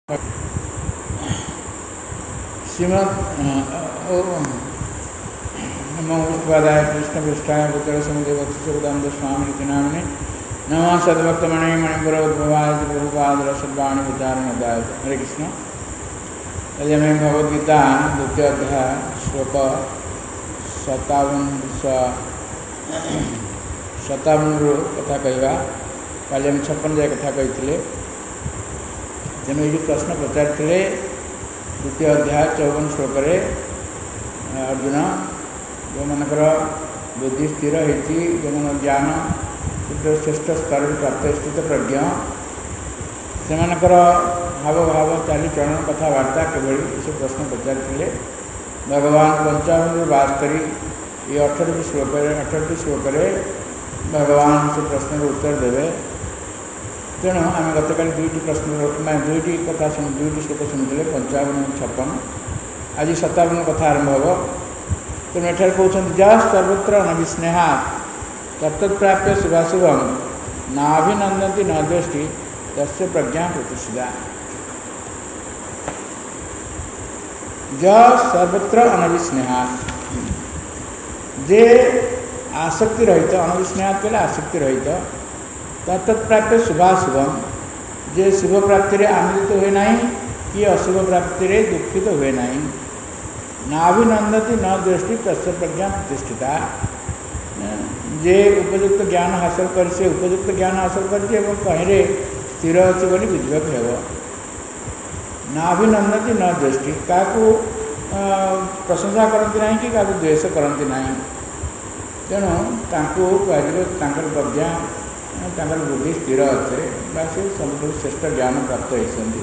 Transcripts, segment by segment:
श्रीमद नमो उपाध्याय कृष्ण पृष्ठाय पुत्र समुदय भक्ति सुखदानंद स्वामी नामिने नमः सद्भक्तमणे मणिपुर उद्भवाय प्रभुपाद रसवाणी विचारण अध्याय। हरे कृष्ण। आज हमें भगवद्गीता द्वितीय अध्याय श्लोक 57 कथा कहवा काली हम 56 जाए कथा कही तेणु ये प्रश्न पचारि द्वितीय अध्याय 54 श्लोक अर्जुन जो मनकर बुद्धि स्थिर होती जो मन ज्ञान श्रेष्ठ स्तर प्राप्त स्थित प्रज्ञ से हाव भाव चालीचरण कथबार्ता किभली सब प्रश्न पचारि भगवान 55 ये 18 श्लोक भगवान से प्रश्न उत्तर देवे। तेणु आम गतकाली दुईटी प्रश्न दुईटी कथा दुईटी श्लोक शुणुले 55-56 आज 57 कथा आरंभ हो। तेणु एठार कहते जस सर्वत्र अनविस्नेहा तत्प्राप्य शुभाशुभम नाभिनंदती न द्वेष्टि तस्य प्रज्ञा प्रतिष्ठिता। जस सर्वत्र अनविस्नेहा जे आसक्ति रहित अनविस्नेहा कहले आसक्ति रहित तत्प्राप्य शुभाशुभम जे शुभ प्राप्ति आनंदित हुए ना कि अशुभ प्राप्ति दुखित हुए ना नाभिनंदती न दृष्टि तस्य प्रज्ञा प्रतिष्ठिता। जे उपयुक्त ज्ञान हासिल कर उपयुक्त ज्ञान हासिल कर कहीं स्थिर अच्छे बोली बुझा हे नाभिनंदती न दृष्टि क्या प्रशंसा करती ना कि क्या द्वेष करती ना। तेणु कहकर प्रज्ञा बुद्धि स्थिर अच्छे से सब श्रेष्ठ ज्ञान प्राप्त होती।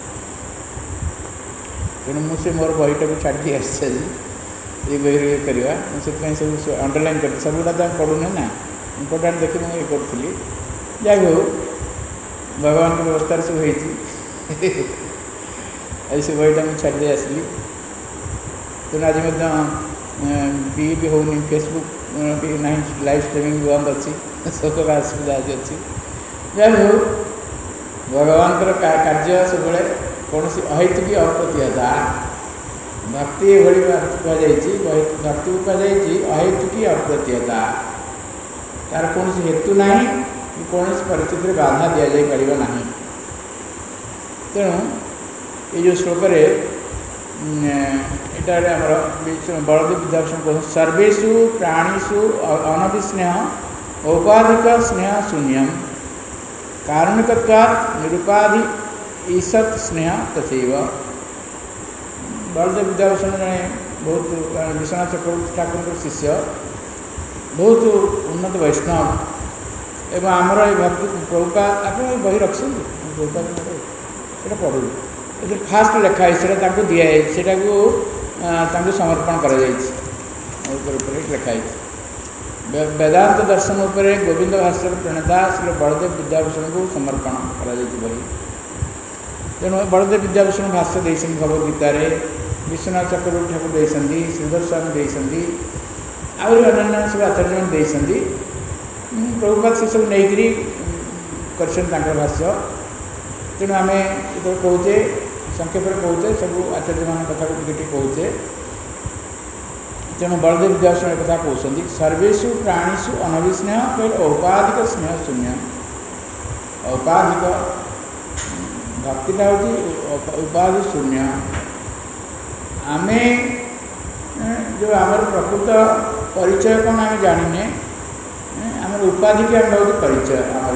तेणु मुझे मोर बहीटा को छाड़ी आसी ये बही करवा मुझे सब अंडरलाइन कर सब गुड़ा तो पढ़ुने ना इम्पोर्टाट देखिए मुझे करी जाइ हो भगवान की व्यवस्था सब होती से बहीटा मुझे छाड़ी आसली। तेणु आज भी होनी फेसबुक भी ना लाइव स्ट्रीमिंग बंद अच्छी सब असुविधा आज अच्छी जाइ हो भगवान कार्य सब कौन सी अहेतुकी अप्रतिहता भक्ति ये कहुई भक्ति को कहुई अहेतुकी अप्रतिहता तार कौन हेतु ना कि कौन परिस्थिति बाधा दि जापर ना। तेणु ये जो श्लोक इटार बलदेव विद्याभूषण कहते सर्वेषु प्राणीषु अनभिस्नेह औपाधिक स्नेह शून्यम कारुणिकत्वात् निरुपाधि ईसत स्नेह तथैव। बलदेव विद्याभूषण जड़े बहुत विश्वनाथ चक्रवर्ती ठाकुर शिष्य बहुत उन्नत वैष्णव एवं आमर ये भक्ति प्रभुपाद आप बही रखते प्रभुपाद पढ़ू ये फास्ट लेखाई से दिखाई से समर्पण कर लेखाई वेदांत दर्शन उपर गोविंद भास्कर प्रणेता श्री बलदेव विद्याभूषण को समर्पण कर बही। तेणु बलदेव विद्याभूषण भाष्य देते भगवद्गीतार विश्वनाथ चक्रवर्ती ठाकुर देते श्रीधर स्वामी देते आहरी अन्य सब आचार्य देते प्रभुपाद से सब नहीं कर भाष्य। तेणु आम जो कहे संक्षेप कहे सब आचार्य मान कथा को कहचे। तेणु बलदेव विद्याभूषण एक कहते सर्वेषु प्राणीषु अनभिस्नेह कहले औपाधिक स्नेह शून्य। औपाधिक भक्तिटा हूँ उपाधि शून्य। आमे जो आमर प्रकृत परिचय कौन आम जाने आमर उपाधि की आम बहुत परिचय आमर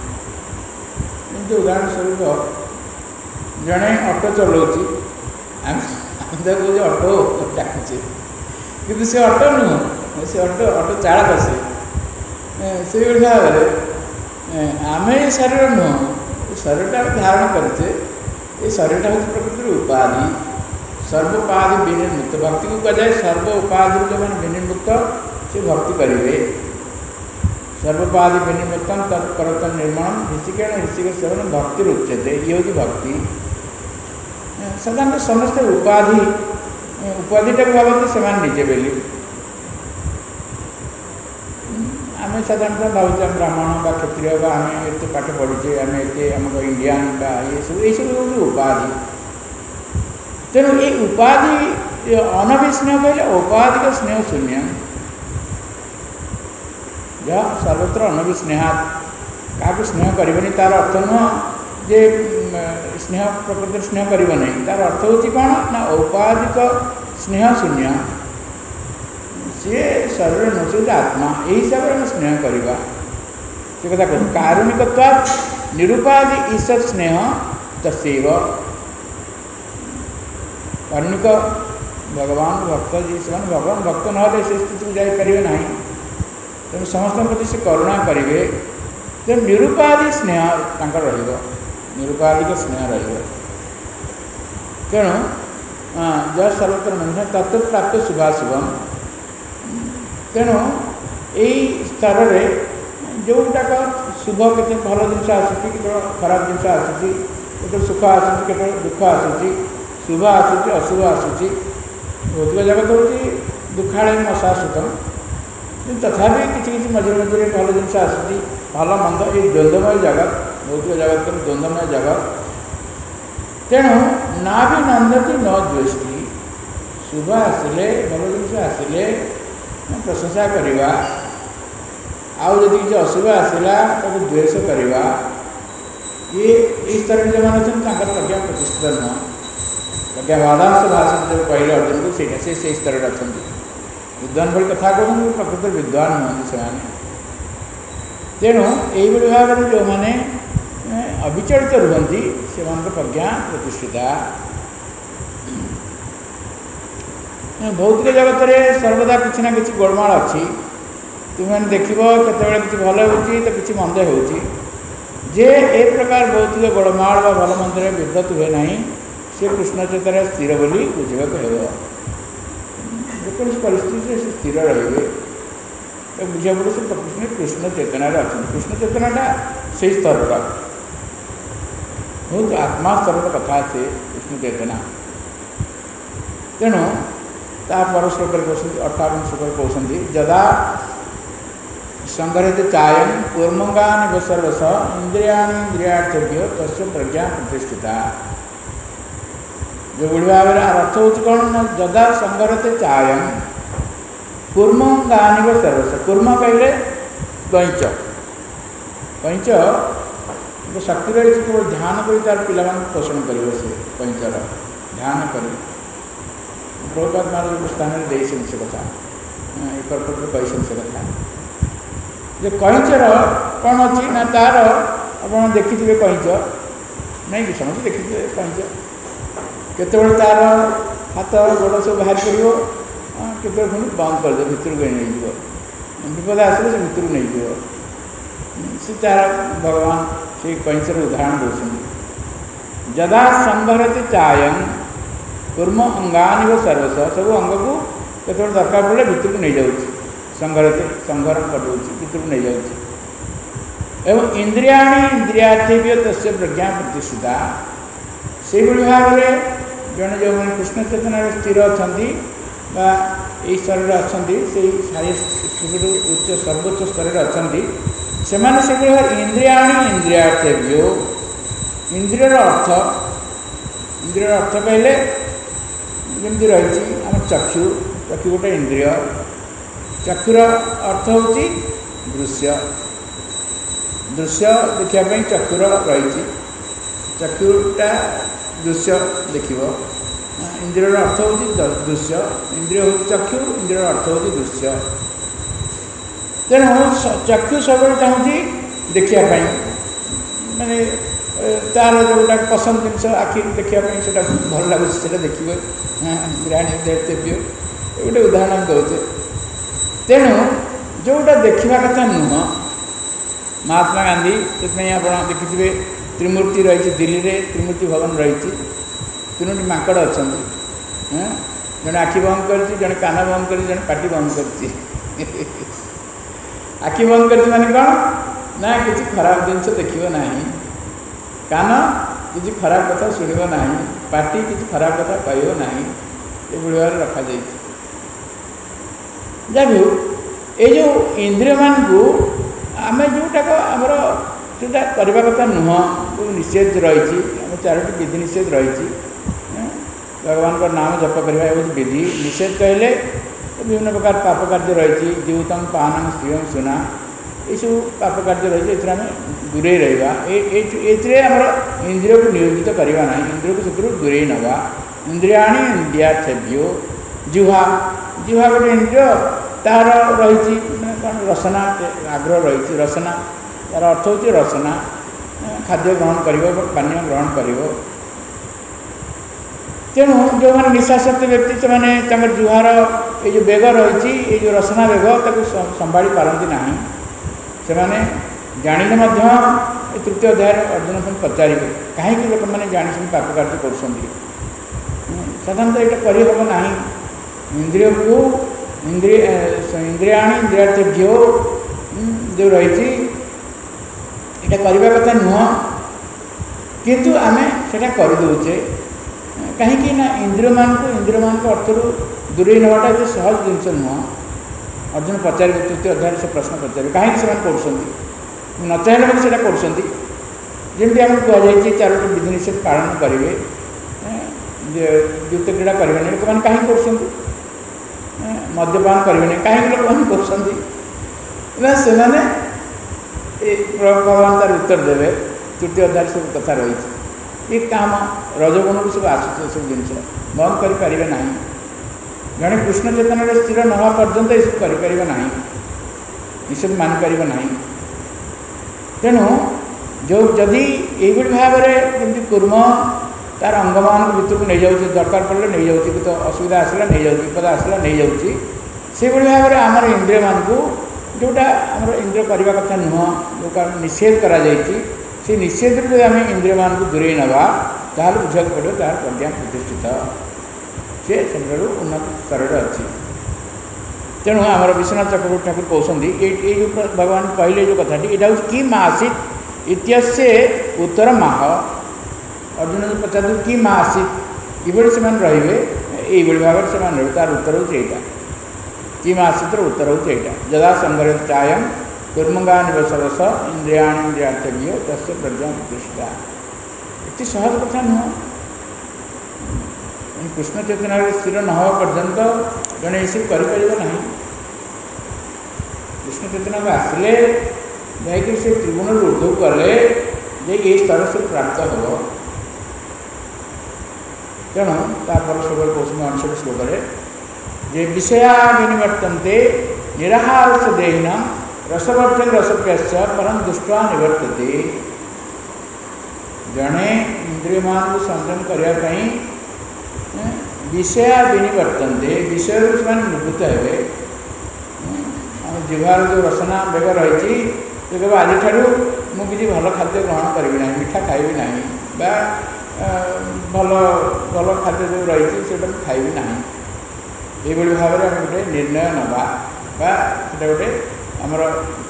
उदाहरण स्वरूप जड़े ऑटो चलाऊँगी आम कहे ऑटो डाकुचे कि से ऑटो नुह से ऑटो चालक से भाव आम ये शरीर नुह शरीरटा धारण करते ये शरीरटा हूँ प्रकृति उपाधि सर्वोपाधि विनिर्मुक्त भक्ति को कहुए सर्व उपाधि जो मैंने विनिर्मुक्त से भक्ति करेंगे सर्वोपाधि विनिर्मुक्तम तत्परतन निर्माण ऋषिकेण ऋषिक सेवन भक्ति उच्यते ये हूँ भक्ति। साधारण समस्ते उपाधिटा भावते से निजे बोली आम साधारणतः भावुचे ब्राह्मण बा क्षत्रिय बा आम एत पाठ पढ़ीचे आम एत आम इंडियान बा ये सब हूँ उपाधि। तेणु ये उपाधि अनभिस्नेह कहले औपाधिक स्नेह शून्य जहाँ सर्वत्र अनभिस्नेहा क्या स्नेह करनी तार अर्थ नुह जे स्नेह प्रकृति स्नेह करना तार अर्थ हूँ कौन ना औपाधिक स्नेह शून्य सी शरीर नुचे आत्मा यही हिसाब से स्नेह करवा से कथा कह कारुणिकत्वा निरुपाधि ईश्वर स्नेह तस्व कारुणिक भगवान भक्त जी से भगवान भक्त ना से स्थिति को जापर ना तेणु समस्त प्रति से करुणा करेंगे तेणु निरुपाधि स्नेह निरुपाधिक स्नेह तेणु जहाँ सर्वत्र मनुष्य तत्व प्राप्त शुभाशुभम तेणु यही स्तर में जोटाक शुभ के भल जिनस आसूँ खराब जिनस आसूँ के सुख आसूँ के दुख आसूँ शुभ आसूँ अशुभ आसूँ भौतिक जगत हूँ दुखालय अशाश्वतम तथापि किसी मझे मझे भल जिनस आसूँ भल मंद ये द्वंद्वमय जगत भौतिक जगत द्वंद्वमय जगत तेणु ना भी नंदती न द्वेष्टि शुभ आसिले भल जिनस आसिले प्रशंसा करवा आउ जदि किसी अशुभ आसला ताको द्वेष करवा ये इस तरह जो मैंने अच्छा प्रज्ञा प्रतिष्ठित नुह प्रज्ञा वादांश भाषण जो कहले अर्जुन को से स्तर अच्छा विद्वान भाई कथा कहते प्रकृत विद्वान नुहति से तेणु यही भाव में जो मैंने अविचलित रुहति से प्रज्ञा प्रतिष्ठिता भौतिक जगत में सर्वदा किसी ना कि गोलमाल अच्छी तुम्हें देख केतवे कि भल हो कि मंद हो जे ए प्रकार भौतिक गोलमाल बा भल मंद विद्वत हुए ना सी कृष्ण चेतना स्थिर बोली बुझा जो परिस्थिति से स्थिर रे बुझा पड़े से प्रकृति कृष्ण चेतना अच्छा कृष्ण चेतनाटा से स्तर का बहुत आत्मा स्तर कथा से कृष्ण चेतना तेणु ता पर श्लोक कहते 58 श्लोक कहते जदा संग्रहित चायन कूर्मंगानि सर्वश इंद्रियाणींद्रियार्थभ्य तस्य प्रज्ञा प्रतिष्ठिता जो बुढ़ी भाव में अर्थ हूँ कौन ना जदा संग्रहित चायन कूर्मंगानि सर्वश कूर्म कहले कैंच कैंच जो शक्ति रही केवल ध्यान कर तार पिला पोषण कर कैंचर ध्यान कर प्रभुपाद महाराज स्थान में दे से कथा एक कही से कथा जो कैंचर कौन अच्छी ना तार आप देखिए कैंच नहीं कि समझ देखिए कैंच केतवे तार हाथ गोड़ सब बाहर कर केतवे पुणी बंद कर दे भितर को नहीं विपद आसले से भितर नहीं से तार भगवान से कैंचर उदाहरण देते जदा संभरत चायन कूर्म अंगानि व सर्वश सब अंग को केतवे दरकार पड़े भितर को नहीं जाऊँ संघरते संघरण कर भितर नहीं जाऊँ एवं इंद्रियाणी इंद्रियार्थेभ्य तस्य प्रज्ञा प्रतिष्ठिता से भाव में जड़े जो मैंने कृष्ण चेतना स्थिर अच्छा शरीर अच्छा से उच्च सर्वोच्च स्तर में अच्छा से इंद्रियाणी इंद्रियार्थेभ्यो इंद्रियर अर्थ कहले जमी रही आम चक्षु चक्षु गोटे इंद्रिय चक्षुर अर्थ हूँ दृश्य दृश्य देखापी चक्षुर रही चक्षुटा दृश्य देख इंद्रियर अर्थ हूँ दृश्य इंद्रिय हूँ चक्षु इंद्रियर अर्थ हूँ दृश्य तेणु चक्षु सब चाहूँगी देखापी माने तार जोटा पसंद जिनस आखि देखापी से भल लगुच देखिए इंद्रियाणी देव्य गोटे उदाहरण दौचे तेणु जोटा देखा कथा नुह महात्मा गांधी से आप देखिए त्रिमूर्ति रही दिल्ली में त्रिमूर्ति भवन रही तीनोटी माकड़ अच्छा जड़े आखि बंद कर जड़े कान बंद कर जड़े पाटी बंद कर आखि बंद कर माने कौन ना किसी खराब जिनस देखिए ना कान किसी खराब कथा शुणव ना पाटी किसी खराब कथा कह ना ये भाव रखा जा भी ये जो इंद्रिय मानू आम जोटाक आमर जोटा करवा कथा नुह जो निषेध रही आम 4टी विधि निषेध रही भगवान का नाम जप करवा विधि निषेध कहले विभिन्न प्रकार पाप कार्य रही जीवतम पानम स्त्रीय सुना यू पाप कार्य रही आम दूरे रहा आमर इंद्रिय को नियोजित करवा ना इंद्रिय को से दूरे नवा इंद्रियाणी इंद्रियार्थभ्यो जिह्वा जिह्वा गोटे इंद्रिय तार रही कौन रसना आग्रह रही रसना तार अर्थ हूँ रसना खाद्य ग्रहण कर पानीय ग्रहण कर तेणु जो मैंने निशाशक्त व्यक्ति से जुहार ये जो बेग रही ये जो रसना बेग ताको संभाली पारती ना से जाने तृतीय अध्याय अर्जुन को पचारे कहीं लोक मैंने जानी पाप कार्य कर साधारणतः ये करहब ना इंद्रिय को इंद्रियाणी इंद्रियार्थभ्यो जो रही ये करने कथा नुह किंतु आम से करदे कहीं ना इंद्रिय मान को अर्थ दूरे नाटा ये सहज जिनस नुह अर्जुन पचारे तृतीय अध्याय से प्रश्न पचारे कहीं न चाहे से करमती आम कहुई 4टी विधि निषेध पालन करेंगे युक्त क्रीड़ा करेंगे लोक मैंने कहीं कर मद्यपान करेंगे कहीं लोक मैंने कर भगवान तार उत्तर देवे तृतीय अध्याय सब कथा रही ये काम रजगुण को सब आसूस सब जिन बंद करें ना जड़े कृष्ण चेतन स्थिर न हवा पर्यंत ये सब करें ना निषेध मानिपर ना तेणु जो जदि ये भाव में कूर्म तार अंगमान भितर को नहीं जाऊँ दरकार पड़े नहीं जाऊँ कि तो असुविधा आसला नहीं जाऊँ विपद आसला नहीं जाऊँ से भाव में आमर इंद्रिय मान को जोटा आमर इंद्रिय करने कथा नुह जो निषेध करा से निषेध जो आम इंद्रिय मान को दूरे नवा ताल बुझा पड़ो तार प्रज्ञा प्रतिष्ठित सी सब उन्नत स्तर अच्छी तेणु आमर विश्वनाथ चक्रवर्ती ठाकुर कहते ये जो भगवान कहले जो कथाटी यहाँ हूँ कि आसीत इत्यस्य उत्तर माह अर्जुन जो पचार कि आसीत ये से रे ये भाव से तार उत्तर हूँ यहाँ कि आसीतर उत्तर हूँ यहाँ जदा संग्रह चायम कुर्मंगान बसवस इंद्रियाण इंद्रियार्थभ्यो तस्य प्रज्ञा प्रतिष्ठा ये सहज कथा नुह कृष्ण चेतना स्थिर न हवा पर्यंत जड़े ये सब करना कृष्ण चेतना को आसिले जाकि से त्रिगुण ऊर्ध्व गले ये स्तर से प्राप्त हो तेणु तापर सब कौन 68 श्लोक जे विषया विनिवर्तन्ते निराहार से देहिना रसवर्धन रसप्यश्च परम दुष्टा निवर्तते जड़े इंद्रिय मान को संयम करने विषया विनिवर्तन्ते विषय से निवृत्त हे जिह्वार जो रसना बेग रही कह आज मुझे भल खाद्य ग्रहण करी ना मिठा खाइबी ना भल भल खाद्य जो रही से खाइबी ना ये भाव में आम गोटे निर्णय नवा गोटे आमर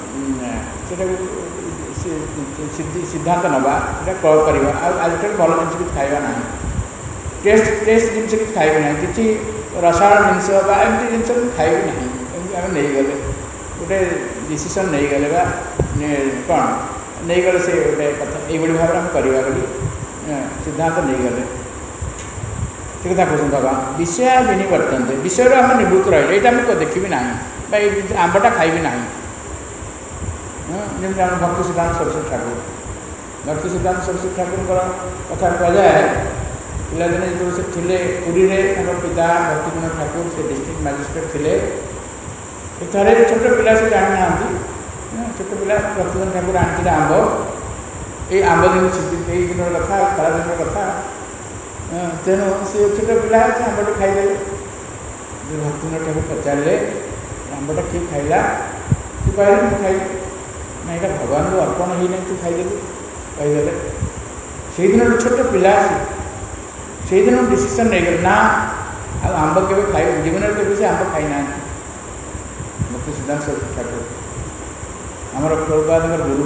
सिद्धांत नवा प्रयोग करवा आज भल जिन खाइबा ना टेस्ट जिन कि खाइबी ना कि रसायन जिनस एमती जिन खाइबी ना एमती आम नहीं गले गोटे डिसीजन नहीं गले कौन नहीं गले से गोटे कथा ये भाव में करवा बोली सिद्धांत नहीं गले ठीक कथा कहते भगवान विषय विनिवर्तन्ते विषय आम निवृत्त रही यहाँ आम देखी ना आंबटा खाइबी ना जमी आम भक्ति सिद्धांत सरस्वती ठाकुर भक्ति सिद्धांत सरस्वती ठाकुर कथा कहुए पिलादिने जो से थे पुरी में पिता भक्तिकुंड ठाकुर से डिस्ट्रिक्ट मजिस्ट्रेट थे थे छोट पिला से जानी ना छोट पिला भक्तिकुंड ठाकुर आनी आंब ये आंब दिन ये दिन कथा खरा दिन कथा तेणु से छोट पिला से आंबटे खाईदे जो भक्तिकुंड ठाकुर पचारे आंबटा किए खाइला तू कह खाई ना यहाँ भगवान को अर्पण ही नहीं तू खाईदेलु कहीदे से दिन छोट पिला से दिन डिसीजन नहीं गले ना आंब के खाई जीवन में कभी से आंब खाई ना भक्ति सिद्धांत सरस्वती ठाकुर आमर प्रभुपाद गुरु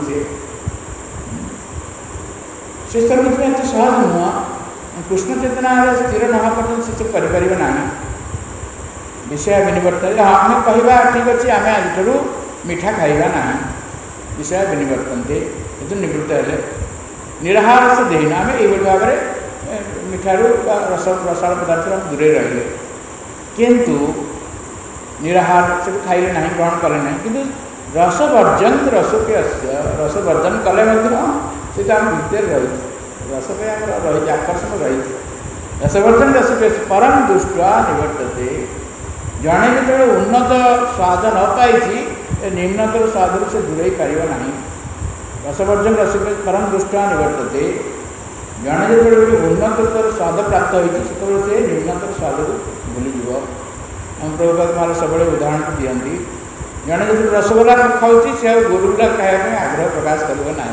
से स्तर में एत सहज नुह कृष्ण चेतना स्थिर ना पर्यटन से करें ना विषय विनिवर्तन हाँ आम कहवा ठीक अच्छे आम आज मीठा खाइबा ना विषय विनिवर्तनते ये निवृत्त है निराहार से देना आम ये भाव में मिठारू रस रसाल पदार्थ दूरे रही किंतु निराहार से खाइले ना ग्रहण कले ना कि रसवर्जन रसवर्जन कले से आम भितर रही रस पे रही आकर्षण रही रसवर्जन रसपे परम दृष्टा निवर्तते जड़े जो उन्नत स्वाद न पाई निम्नतर स्वाद से दूरे पार ना रसवर्जन रसपे परम दृष्टा निवर्तते जड़े जो उन्नतर स्वाद प्राप्त होते से निम्नतर स्वाद को भूलीज हम प्रभुपाद महाराज सब उदाहरण दिखती जड़े जो रसगोला खाऊँ से गोलगोला खाने आग्रह प्रकाश करना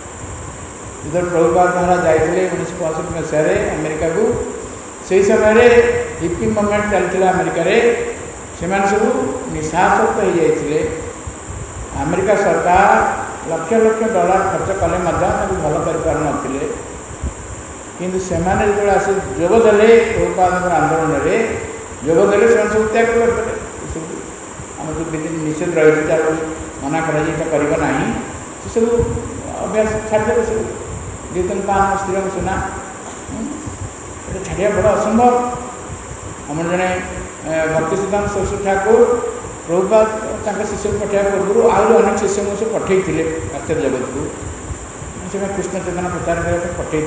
जो प्रभुपाद महाराज जाते 1965 मसीह अमेरिका को से समय हिप्पी मूवमेंट चलता अमेरिका से सब निशासक्त हो जाते अमेरिका सरकार लक्ष लक्ष डॉलर खर्च कले भल कर नुले किंतु से जो आस जोगदे प्रभुपाद आंदोलन में जोगदे से सब त्याग करते सब आम जो विधि निषेध रही मना करना से सब अभ्यास छाड़देवे सब कीर्तन पान स्त्री सुना ये छाड़िया बड़ा असंभव आम जड़े भक्ति सिद्धांत सरस्वती ठाकुर प्रभुपाद शिष्य पठाया पूर्व आहरी अनेक शिष्य को से पठे आचार्य जगत को से कृष्ण चेतना प्रचार करने पठे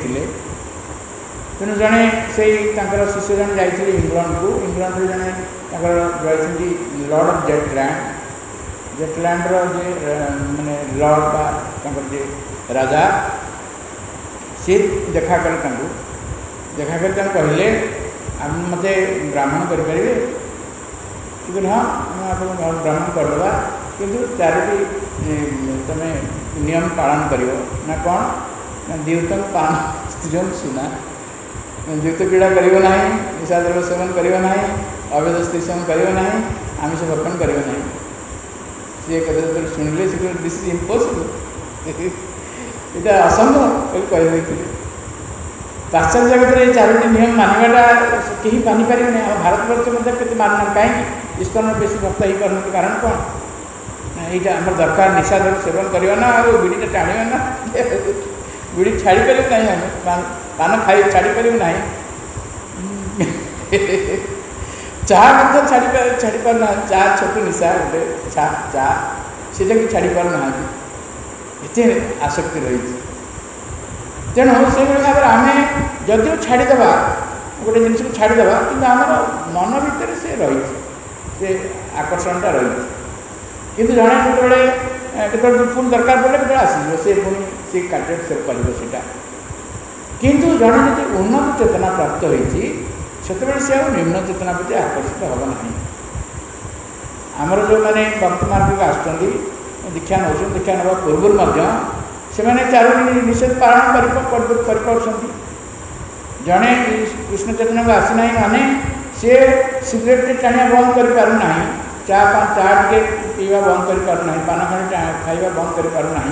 तेणु जड़े से शिष्य जन जाते इंग्लैंड को इंग्लैंड जड़े जाती लॉर्ड ऑफ जेटलैंड माने लॉर्ड बा राजा सी देखा कले देखा कर कहले आप मत ब्राह्मण करेंगे कि हाँ आप ब्राह्मण करदे किंतु चारोटी तुम नियम पालन कर ना कौन द्यूतम पान स्त्री सुना द्यूत क्रीड़ा करना निशा द्रव्य सेवन करना अवैध स्त्री सेवन करना आमिष भक्षण करना सी कदे शुणिले से दिस इज इम्पॉसिबल ये असंभव कही पाश्चात्य जगत में चारोटी नियम मानवाटा कहीं मानिपारे ना भारत वर्ष के मानना कहीं इस्कन बेस भक्त हो पार कारण कौन यहाँ आम दरकार निशा द्रव्य सेवन करवा ना और बीड़ीटा टाणिया ना बीड़ी छाड़ी पारे ना आम पान खाई छाड़ी पारे ना चाह छाड़ी पार ना चाह छोट निशा गोटे चा सीटा कि छाड़ी पार ना ये आसक्ति रही तेणु से भाव में आम जदिव छाड़ीदे गोटे जिन को छाड़ीदे कि आम मन भितर से रही से आकर्षणटा रही किंतु जड़े जो पुणी दरकार पड़े के आस पुणी से कार्य से कर किंतु जड़े जो उन्नत चेतना प्राप्त होती से निम्न चेतना प्रति आकर्षित हम ना आमर जो मैंने भक्त मार्ग आसुँच दीक्षा नौ दीक्षा ना पूर्व से चारोटी निषेध पालन कर जड़े कृष्ण चेतना को आसी ना माने सी सिगरेट टाणिया बंद कर पारना चा टे पीवा बंद कर पारना पान खाइबा बंद कर पारना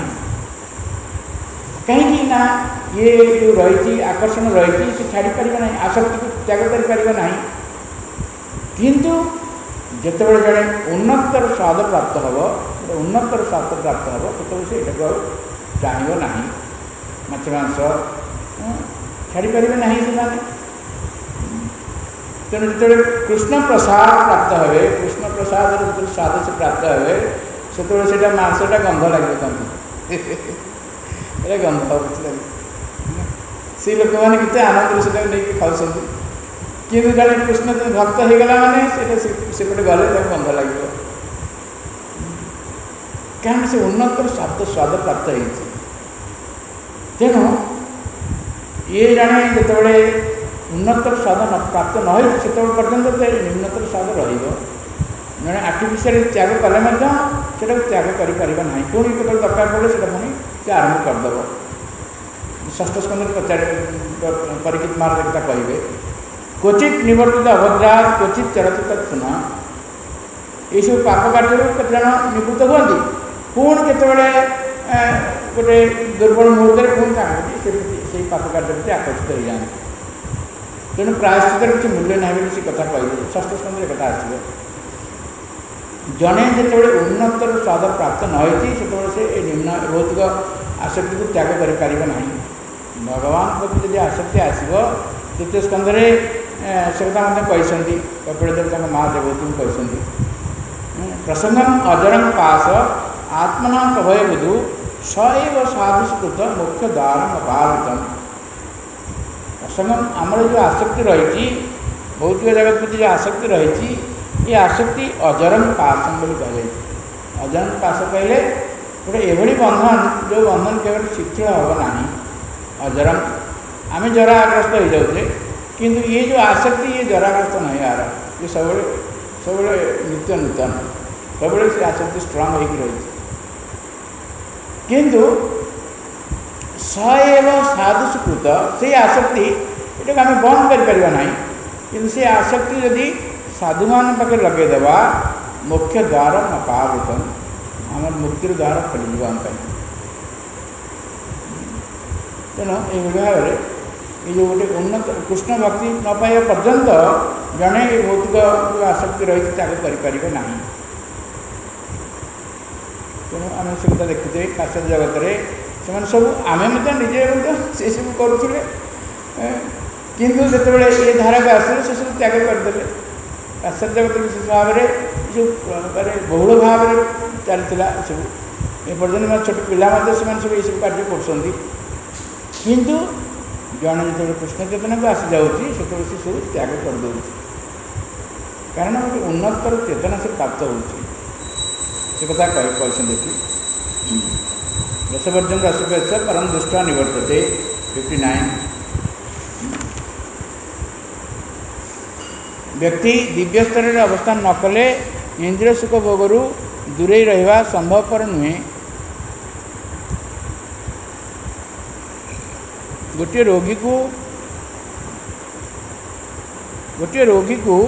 कहीं ना ये जो रही आकर्षण रही से छाड़ी पार ना आसक्ति को त्याग कर किंतु जितेबाला जड़े उन्नतर स्वाद प्राप्त हम उन्नतर स्वाद प्राप्त हम से यहाँ चाहब ना माछ मांस छाड़ी पारे ना से तेणु जो कृष्ण प्रसाद प्राप्त हे कृष्ण प्रसाद जो स्वाद से प्राप्त हे से मांसटा गंध लगे गंध लगे से लोक मैंने कितने आनंद से नहीं खाऊँ कि जड़े कृष्ण भक्त हो गला माने सेपटे गले गंध लगे कारण से उन्नतर स्वाद प्राप्त हो तेणु ये जाने जितेबाला उन्नतर स्वाद प्राप्त न हो से पर्यटन निम्नतर स्वाद रे आर्टिफिशियल त्याग कले से त्याग कर पुणी के दरकार पड़े से पुणी से आरंभ करदेव षष्ठ स्कंद परीक्षित महाराज कहे क्वचित निवर्तित अभद्रा क्वचित चरचित सुना ये सब पाप कार्य केत जन निवृत्त हुआ पुणी के गोटे दुर्बल मुहूर्त पुणी से पाप कार्य प्रति आकर्षित हो जाए तेणु प्रायश्चितर किसी मूल्य ना से कथा कह षष्ठ स्कंद कथा आसो जड़े जो उन्नतर स्वाद प्राप्त नई से निम्न भौतिक आसक्ति को त्याग करना भगवान प्रति जब आसक्ति आसो द्वितीय स्कंद से कथा कहते कपिलदेव माँ देवती कहते प्रसंगम अजरंग पास आत्मना कभय बुधु सैव साधुष्कृत मुख्य द्वार अपावृतम प्रसंगम आमर जो आसक्ति रही भौतिक जगत प्रति जो आसक्ति रही ये आसक्ति अजरंग पासम बोली कह अजरंग पास कहले गोटे एभली बंधन जो बंधन केवल शिथिल हम ना अजरंग आम जराग्रस्त हो जाऊे किंतु ये जो आसक्ति ये जराग्रस्त नहीं यार ये सब नित्य नूतन सब से आसक्ति स्ट्रांग हो रही किंतु सएव साधुष्कृत से आसक्ति ये आम बंद करना कि से आसक्ति यदि साधु मान पाखे लगेदेवा मुख्य द्वार न पावृतम आम मुक्तिर द्वार खोल आम तेणु ये भाव में ये जो गोटे उन्नत कृष्ण भक्ति न पाइबा पर्यंत जड़े भौतिक जो आसक्ति रही त्याग करें ना तेणु आम से कथा देखुचे काश्यप जगत से सब आम निजे से सब करुले किंतु जो ये धारा को आसले से सब त्याग करदे काश्यप जगत विशेष भाव में जो बहुल भाव में चलता सब एपर्यंत छोट पिला सब ये सब कार्य कर किंतु जड़े जो कृष्ण चेतना को आसी जाऊँगी से सब त्याग कर दे कारण गोटे उन्नतर चेतना से प्राप्त हो कथा कहते देखी रसवर्जन रसपेक्ष परम दृष्टा निवर्तते 59 व्यक्ति दिव्य स्तर में अवस्थान न कले इंद्रिय सुख भोगरू दूरे रहा संभवपर नुहे गोटे रोगी को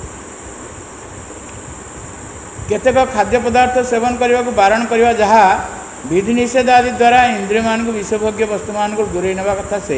केतेक खाद्य पदार्थ सेवन करने को बारण करवा जहाँ विधि निषेध आदि द्वारा इंद्रिय मान को विषभोग्य वस्तु मान को दूरे नेबा कथा से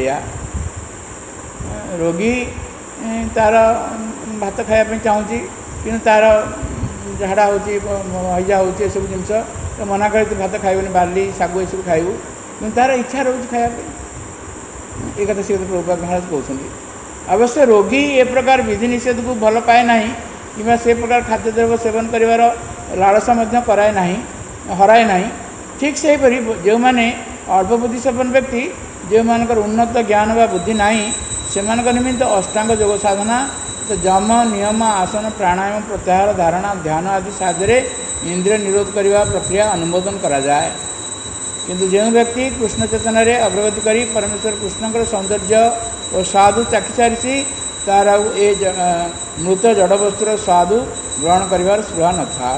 रोगी तार भात खायापी चाहूँगी कि तार झाड़ा होजा हो सब जिनस तो मना कर भात खाइबनी बार्ली सागु ये सब खाइबू कि तार इच्छा रोज खायापी ये कथा श्री प्रभुपाद महाराज कहते अवश्य रोगी ए प्रकार विधि निषेध को भल पाए ना कि से प्रकार खाद्यद्रव्य सेवन कर लालसा कराए ना हराए ना ठीक से जो मैंने अल्प बुद्धि संपन्न व्यक्ति जो मान उन्नत ज्ञान व बुद्धि ना से निमित्त अष्टांग योग साधना तो जम नियम आसन प्राणायाम प्रत्याहार धारणा ध्यान आदि साहाय्य इंद्रिय निरोध करने प्रक्रिया अनुमोदन करा जाए किंतु जो व्यक्ति कृष्ण चेतन अग्रगति करी परमेश्वर कृष्ण सौंदर्य और साधु चाखी सारी तार ए मृत जड़वस्तुर स्वादु ग्रहण कर स्पृह न था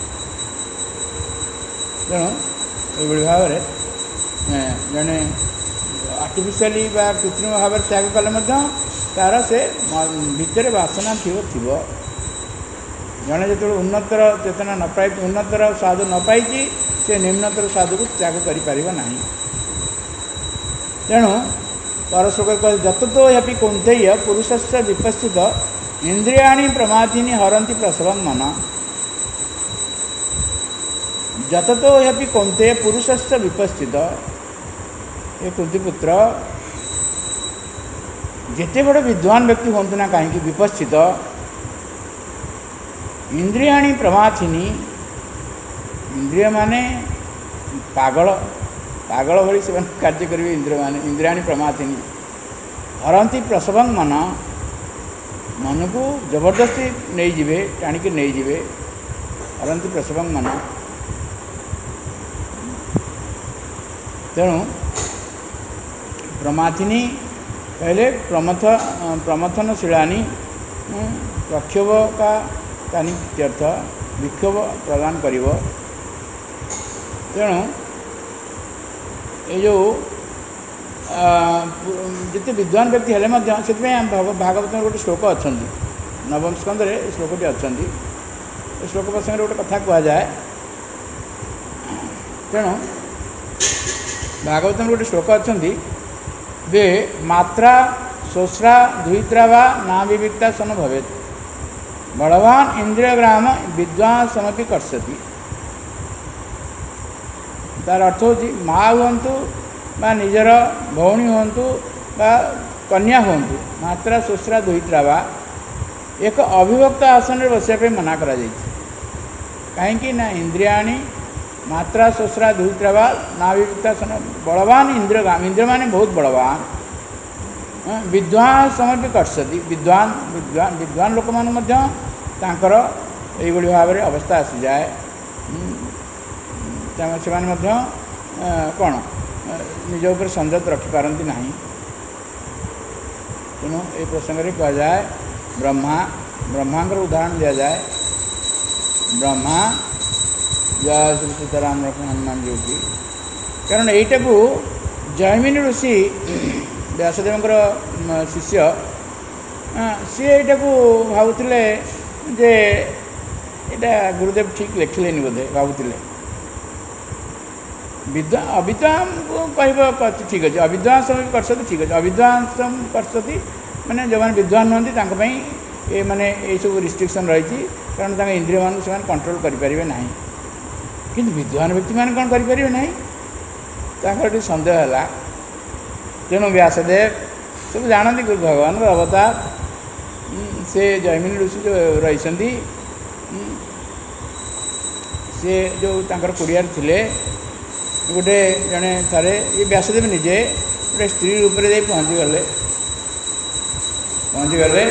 तेणु ये भाव में जड़े आर्टिफिशियली कृत्रिम भाव त्याग कले तार से भितर वासना थी जड़े जो उन्नतर चेतना न पाई उन्नतर साधु न पाई से निम्नतर साधु को त्याग करना तेणु परश्लोक कह जततो ह्यपि कौन्तेय पुरुषस्य विपस्थित इंद्रियाणि प्रमाथिनी हरन्ति प्रसवं मन जततो ह्यपि कौन्तेय पुरुषस्य विपस्थित ये कुंतीपुत्र जिते बड़े विद्वान व्यक्ति हूँ ना कहीं विपस्थित इंद्रियाणि प्रमाथिनी इंद्रिय माने पागल पागल भली से कार्य करेंगे इंद्रिय माने इंद्रियाणि प्रमाथिनी हरंती प्रसवं मन मन को जबरदस्ती नहीं जीवे टाणिक नहीं जीवे हरंती प्रसवं मन तेणु प्रमाथिनी पहले प्रमथन शिलानी प्रक्षोभ का तीर्थ विक्षोभ प्रदान करिव तेणु ये जो जिते विद्वान व्यक्ति हेले से भागवत में गोटे श्लोक अच्छा नवम स्कंद श्लोकटी अच्छा श्लोक प्रसंग गोटे कथा कहुए तेणु भागवत में गोटे श्लोक अच्छा वे मात्रा शोस्रा धुइत्रा वा ना विविक्ता सन भवेत् बलवान इंद्रियग्राम विद्वान समपि कर्षति। तार अर्थ हो माँ हूँ बा निजर भौणी हूँ बा कन्या हूँ मात्रा शोस्रा धुइत्रा वा एक अविभक्त आसन में बसापे मना करा कहीं ना इंद्रियाणी मात्रा शोस्रा धुइत्रा वा ना विविक्ता सन बलवान इंद्रियग्राम इंद्रिय माने बहुत बलवान विद्वान समर्पी कर्षति विद्वान विद्वान विद्वान लोक मान यही भाव में अवस्था आसी जाए से कौन निज उपर संयत रखिपारती ना। तेणु ये प्रसंग में कह जाए ब्रह्मा ब्रह्मांकर उदाहरण दिया जाए ब्रह्मा जय श्री सीताराम लक्ष्मण हनुमान जी की कारण यहीटा को जैमिनी ऋषि व्यासदेव शिष्य सी यहाँ को भावुले जे यहाँ गुरुदेव ठीक लिखिले बोधे भावुले विद्वान अविद्वान कह ठीक अच्छे अविद्वान समय करती ठीक अच्छे अविद्वान करती मैंने जो मैंने विद्वान नुहति ये माने ये सब रिस्ट्रिक्शन रही कारण इंद्रिय मान से कंट्रोल करें ना कि विद्वान व्यक्ति मैंने कौन करें ना सन्देह है। तेणु व्यासदेव सब जानती गुरु भगवान अवतार से जैमिनी ऋषि जो रही सी जो कुड़ियार थे गोटे जड़े थे ये व्यासदेव निजे गोटे स्त्री रूप में पहुँची गले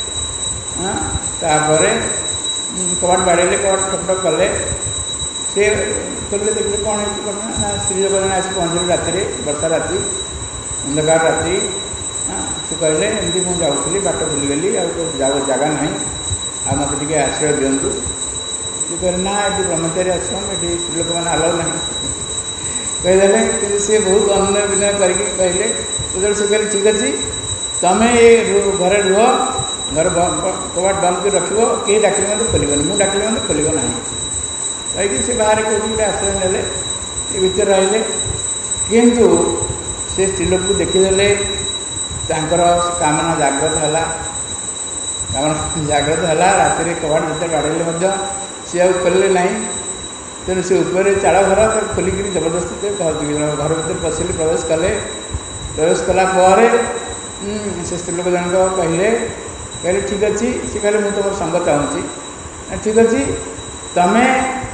तापर कबाट बाड़े कबाट ठकठक कले सी खोलिले देखिए कौन ना स्त्री लोक जन आसी पहुँचे राति वर्षा राति अंधकार राति से कहले एमती मुझे जाऊँगी बाट भूलीगली जगह ना आ मत टे आश्रय दिंतु सी कह ना ये ब्रह्मचारी आश्रम ये स्त्री लोक मैंने आलाउ ना कहीदे कि सी बहुत अनुनय विनय करके कहले जो से कहले ठीक अच्छे तमें ये घर रुह घर कबाट बंद कर रख कहीं डाकिले मत खोलबनी मुझे डाकिले मत खोल ना कहीं से बाहर कौट गोटे आश्रय ने ये भर रही किंतु से स्त्री लोक को देखीदे कामना जागृत है कामना जागृत है राति कबाट जिते बाड़े सी आ खोलिले ना तेणु से ऊपर चाड़ घर खोलिक जबरदस्ती घर भर पशिले प्रवेश कला से स्त्री लोक जनक कहले ठीक अच्छे सी कहले मुझे तुम संग चाहूँगी ठीक अच्छे तमें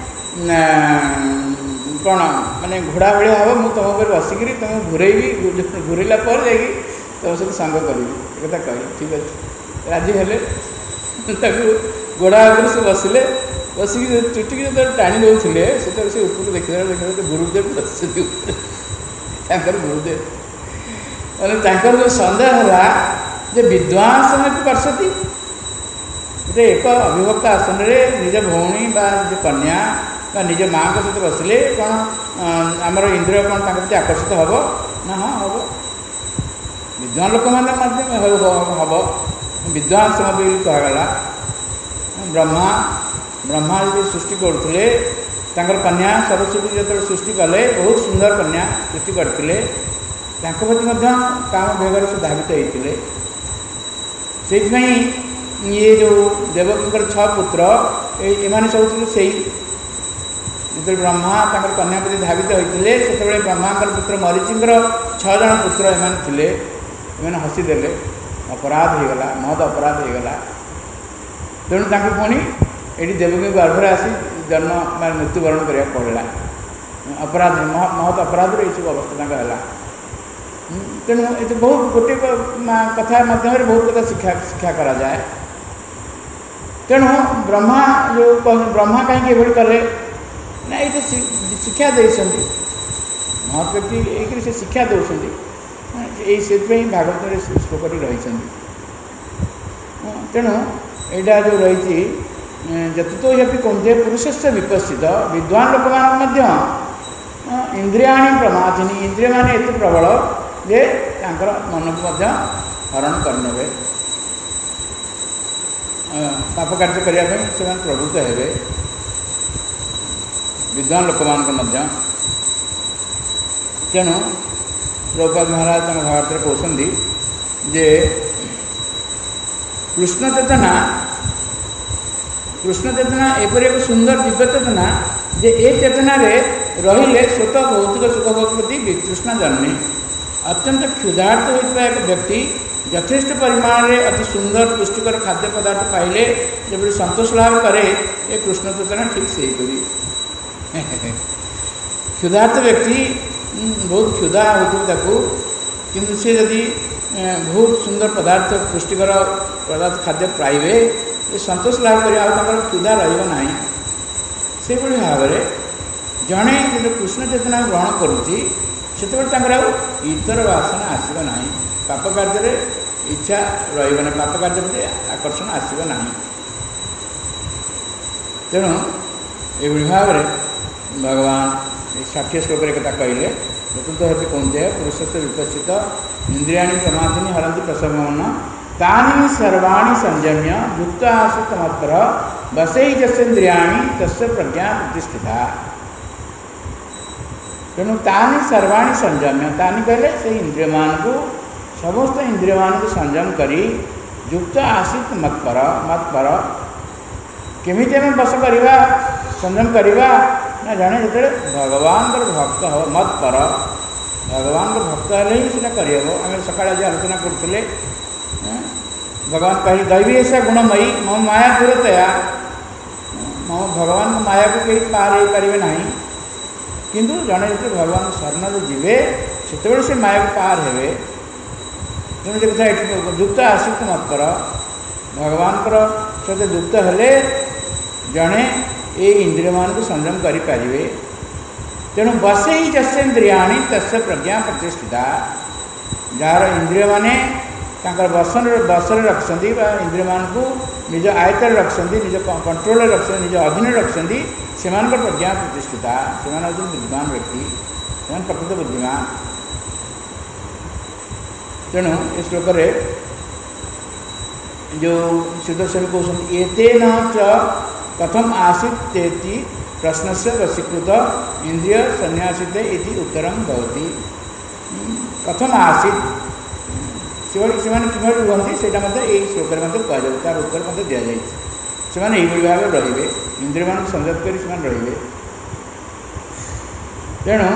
कौन माने घोड़ा भाया हम मुझे तुम उपर बसिक तुम घूरेबी घूरला तुम सहित संग करी एक कही ठीक अच्छे राजी हेले घोड़ा आगे से बसिले बसिक चुटिक जो टाणी दौले से ऊपर देखा गुरुदेव बसती गुरुदेव मैंने जो सन्देह है जे विद्वान समय करती गोटे एक अविभक्त आसन में निज भौणी बा निज कन्या बा निज माँ सहित बसिले कौन आमर इंद्रिय कौन प्रति आकर्षित हम ना हाँ हम विद्वान लोक मैंने हम विद्वान समय कहगला ब्रह्मा ब्रह्मा जो सृष्टि करते कन्या सरस्वती जो सृष्टि कले बहुत सुंदर कन्या सृष्टि करते प्रति काम विभाग से धावित होते से ये जो देवकी 6 पुत्र एम सब से जो ब्रह्मा कन्या प्रति धावित होते से ब्रह्मा पुत्र मरीचि 6 जन पुत्र एम थे हसीदे अपराध होगला महत अपराध होगला तेणु पुणी ये देवकी गर्भर आसी जन्म मान मृत्युवरण करा पड़ा अपराध महत अपराध ये सब अवस्था है। तेणु ये बहुत गोटे कथा माध्यम बहुत कथा शिक्षा करा जाए। तेणु ब्रह्मा जो ब्रह्मा कहीं कले ना ये शिक्षा देते महत व्यक्ति एक से शिक्षा दौरान से भागवत में श्लोक रही। तेणु यहाँ जो रही जतुतो यपि कौंते पुरुष से विपस्थित विद्वान लोक इंद्रियाणी प्रमाथिनी इंद्रिय मान एत प्रबल जे मन को हरण करने पाप कार्य करने से प्रवृत्त हे विद्वान लोक मान तेणु प्रभुपाद महाराज भागवत कहते जे कृष्ण चेतना एपरि एक सुंदर दिव्य चेतना जे ए चेतना रहिले स्वतः भौतिक सुख भोग प्रति वितृष्णा जन्मे। अत्यंत क्षुधार्त होता एक व्यक्ति यथेष्ट परिमाण में अति सुंदर पुष्टिकर खाद्य पदार्थ पाइले जब संतोष लाभ करे ये कृष्ण चेतना ठीक से ही करी। क्षुधार्त व्यक्ति बहुत क्षुधा हो किंतु से यदि बहुत सुंदर पदार्थ पुष्टिकर पदार्थ खाद्य पाइबे ये संतोष लाभ कर क्षुधा रही से भाव में जड़े जो कृष्ण चेतना ग्रहण करुँची से इतर वासना आसब ना पाप कार्य इच्छा रही पाप कार्य प्रति आकर्षण आसब ना। तेणु ये भाव में भगवान 60 श्लोक कथा कहले चतुर्थ हेतु कौंते पुरुष से विकसित इंद्रियाणी प्रमादिनी हरंती प्रसवमन तानि सर्वाणि संयम्य युक्त आसित मत्पर बसई जस्येन्द्रियाणी तस्य प्रज्ञा प्रतिष्ठिता। तेणु तानि सर्वाणि संयम्य तानि कहले से इंद्रिय मान को समस्त इंद्रिय मान को संयम करी युक्त आसित मत्पर केमिति आम बस करवा संयम करवा ना जाने जो भगवान भक्त हो मत्पर भगवान भक्त हेले ही सीटा करहब। आम सका आज आलोचना करते भगवान कही दैवी ऐसा गुणमयी मम माया दूरतया मम भगवान माया को कहीं पार हो पारे ना किंतु जड़े जो भगवान शरण जीवे से से माया को पार हे तेणु जो कथा युक्त आसित मत्पर भगवान सहित युक्त हेले जड़े ये इंद्रिय मान को संयम करें। तेणु बसई जस्येन्द्रियाणी तस्य प्रज्ञा प्रतिष्ठिता जार इंद्रिय माने बसरे रखते इंद्रिय मान को निज आयत रखते निज कंट्रोल रखते निज अधीन रखते से प्रज्ञा प्रतिष्ठिता से बुद्धिमान व्यक्ति से प्रकृत बुद्धिमान। तेणु इस श्लोक जो सुदर्शन कहते एतेन च कथम आसीतेति प्रश्न से वशीकृत इंद्रिय संन्यासिते इति उत्तरम भवति। कथम आसीत से किमें रुहति से श्लोक कहुए तार उत्तर मत दि जाए से भाव रे इंद्रिय मान संयत कर रे। तेणु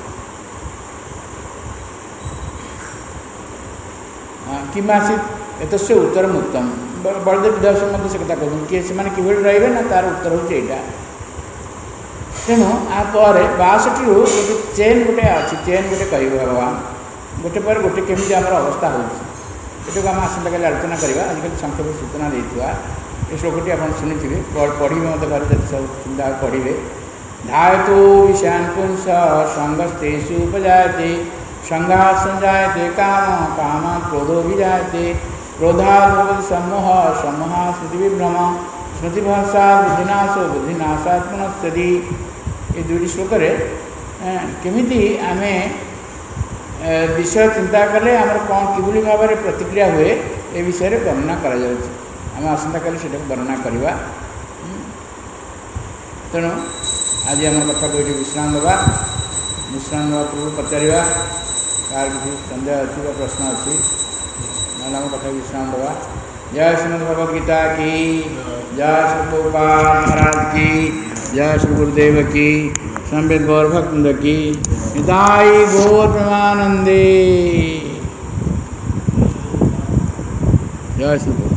किम आसीत एत से उत्तरम उत्तम बलदेव विद्याभूषण से कथा कहते किए से रे ना तार उत्तर हो यहाँ। तेणु आप 62 गोटे चेन गोटे अच्छी चेन गोटे कह भगवान गोटे पर गोटे केमी आम अवस्था होटा आम आसंता काली आलोचना करवा आजिकल संक्षेप सूचना देता ये श्लोकटी आप शुणी पढ़ी मत घर सब चिंता पढ़े धायतो विषयान पुंस संगस्तेषु उपजायते संघा संजायते काम काम क्रोधो विजायते क्रोधात् भवति सम्मोह सम्मोहा स्मृति विभ्रम स्मृतिभ्रंशा बुद्धिनाशो बुद्धिनाशात् पुनश्चति। ये दुईटी श्लोक केमिति आमे विषय चिंता कले आमर कौन किभली भाव में प्रतिक्रिया हुए ए विषय में वर्णना करा जाउछि। आम आसंता काली से वर्णना करवा। तेणु आज आम कथा को ये विश्राम देवा पूर्व पचारा कार किसी संदेह अच्छी प्रश्न अच्छी ना आम कथा विश्राम देवा। जय श्रीमद् भगवद गीता की जय श्री गोपाल महाराज की जय श्री गुरुदेव की संवेद गौर भक्त की निताई गौर प्रेमानंदे जय श्री